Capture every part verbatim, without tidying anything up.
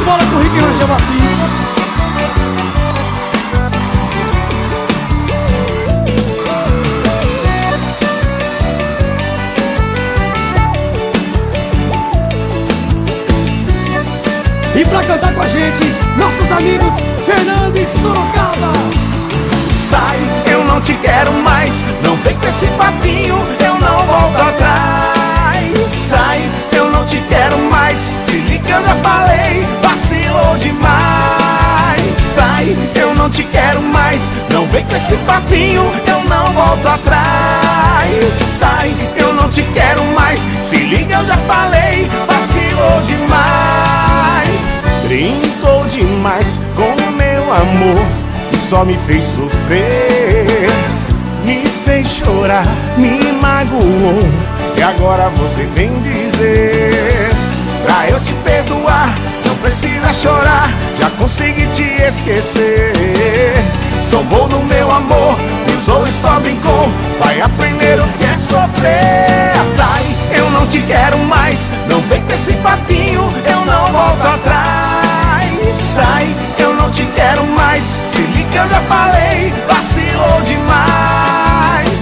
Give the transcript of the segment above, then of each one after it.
bola com o Rick Rangel assim. E pra cantar com a gente, nossos amigos Fernando e Sorocaba. Sai, eu não te quero mais, não vem com esse papinho, eu não volto atrás. Sai, eu não te quero mais, se liga, eu já falei, vacilou demais. Sai, eu não te quero mais, não vem com esse papinho, eu não volto atrás. Sai, eu não te quero mais, se liga, eu já falei, vacilou demais. Brincou demais com o meu amor e só me fez sofrer, me fez chorar, me magoou. E agora você vem dizer pra eu te perdoar, não precisa chorar, já consegui te esquecer. Zombou no meu amor, me usou e só brincou, vai aprender o que é sofrer. Sai, eu não te quero mais, não vem com esse papinho, eu não volto atrás. Sai, eu não te quero mais, se liga, eu já falei, vacilou demais.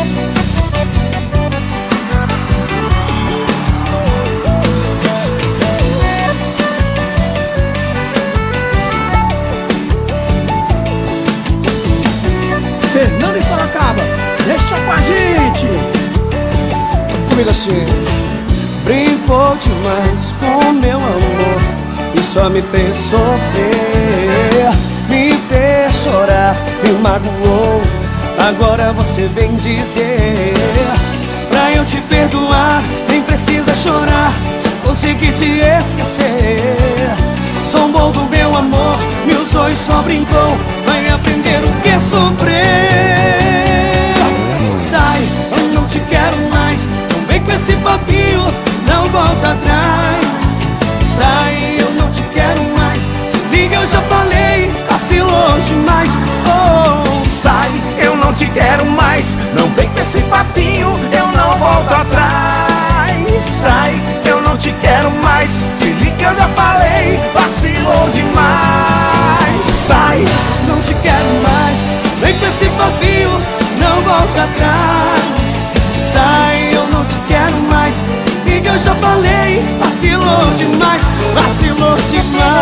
Fernando e Sorocaba, deixa com a gente. Comigo assim. Brincou demais com meu amor e só me fez sofrer, me fez chorar, me magoou. Agora você vem dizer pra eu te perdoar, nem precisa chorar, já consegui te esquecer. Zombou do meu amor, me usou e só brincou, vai aprender o que é sofrer. Sai, eu não te quero mais, não vem com esse papinho, não volta atrás. Sai, eu não te quero mais, se liga, eu já falei, vacilou demais. Oh. Sai, eu não te quero mais, não vem com esse papinho, eu não volto atrás. Sai, eu não te quero mais, se liga, eu já falei, vacilou demais. Sai, não te quero mais, vem com esse papinho, não volta atrás. Sai, eu não te quero mais, se liga, eu já falei, vacilou demais, vacilou demais.